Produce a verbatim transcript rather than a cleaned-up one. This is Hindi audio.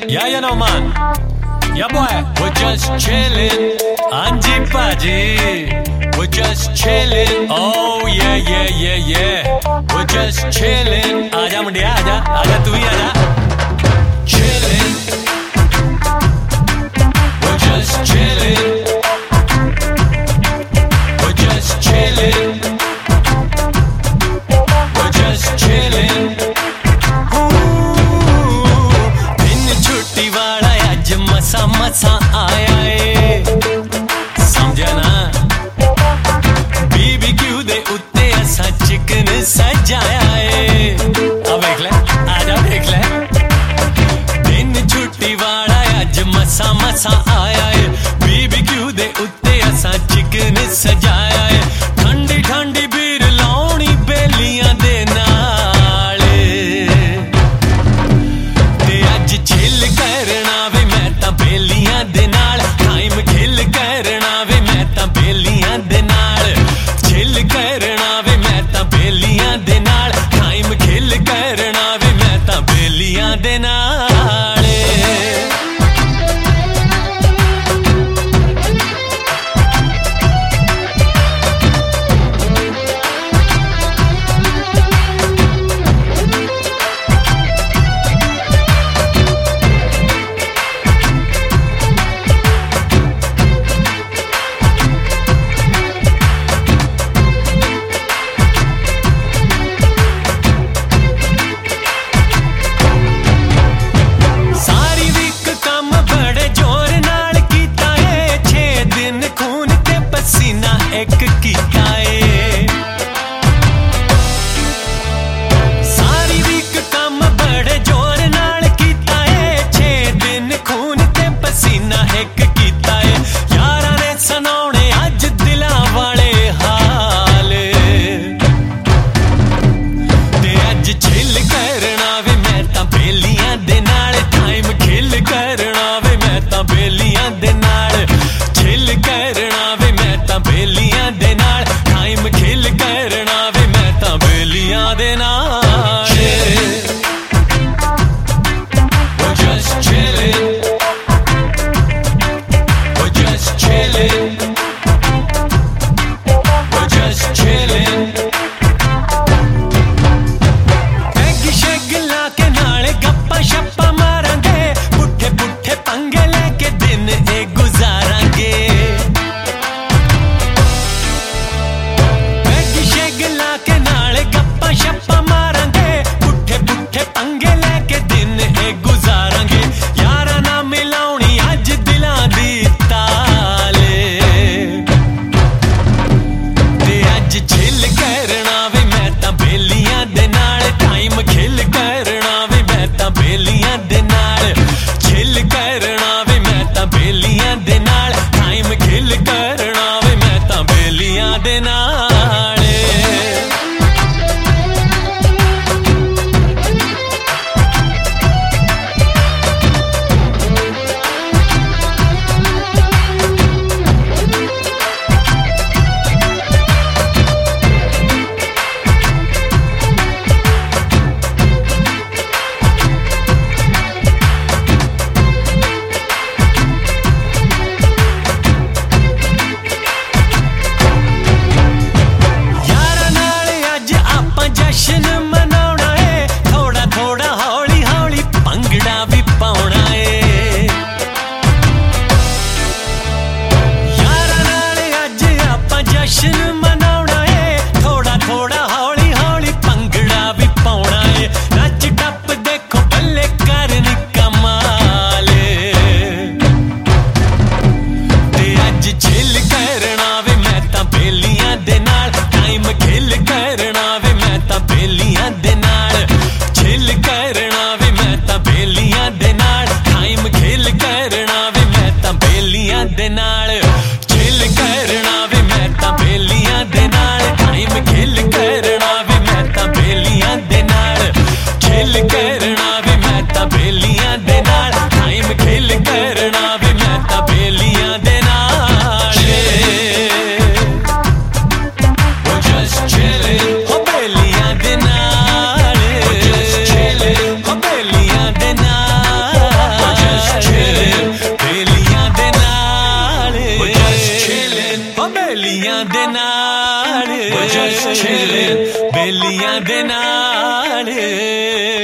Yeah, you know, man. Yeah, boy. We're just chilling. Anji Paji. We're just chilling. Oh, yeah, yeah, yeah, yeah. We're just chilling. Aaja mundiya, aaja. Aaja, tu bhi aaja. Chilling. We're just chilling. We're just chilling. We're just chilling. मसा मसा आया है समझा ना बीबीक्यू दे उत्ते असा चिकन सजाया है अब देख ले आजा देख ले दिन छुट्टी वाला अज मसा मसा आया है बीबीक्यू दे उत्ते असा चिकन सजाया है ठंडी ठंडी बीर लाउनी बेलियां दे नाल ते अज चिल करना बेलियां दे नाल टाइम खिल करना वे मैं तां बेलियां दे नाल चिल करना वे मैं तां बेलियां दे नाल टाइम खिल करना वे मैं तां बेलियां दे नाल एक कीता है सारी वीक काम बड़े जोर नाल कीता है छे दिन खून ते पसीना एक कीता है यारां ने सुनाउणे अज दिलां वाले हाल ते अज चिल करना वे मैं तां बेलियां दे नाल टाइम खिल करना वे मैं तां बेलियां दे नाल चिल करना वे मैं तां बेलियां दे नाल टाइम खिल करना वे मैं तां बेलियां दे नाल We're just chilling. We're just chilling. We're just chilling. Peg शैग ला के नाले गप्पा शप्पा मारांगे पुट्ठे पुट्ठे पंगे लेके दिन ए गुजारांगे के नाले गप्पा शप्पा मारांगे पुट्ठे पुट्ठे पंगे लेके दिन ए गुजारांगे यारा ना मिलाउनी अज दिलां दी ताल ते अज चिल करना वे मैं तां बेलियां दे नाल टाइम खिल करना वे मैं तां बेलियां दे नाल चिल करना वे मैं तां बेलियां दे नाल टाइम खिल करना वे मैं तां बेलियां दे नाल जश्न मनाउणा है थोड़ा थोड़ा हौली हौली भंगड़ा भी पाउणा है यारां नाल अज आपां जश्न मनाउणा है थोड़ा थोड़ा हौली हौली भंगड़ा भी पाउणा है नच टप देखो बल्ले करनी कमाल ते अज चिल करना वे मैं तां बेलियां दे नाल टाइम खिल करना वे मैं तां बेलियां दे नाल चिल करना वे मैं तां बेलियां दे नाल टाइम खिल करना वे मैं तां बेलियां दे नाल चिल करना वे मैं तां बेलियां बेलियां दे नाल बेलियां दे नाल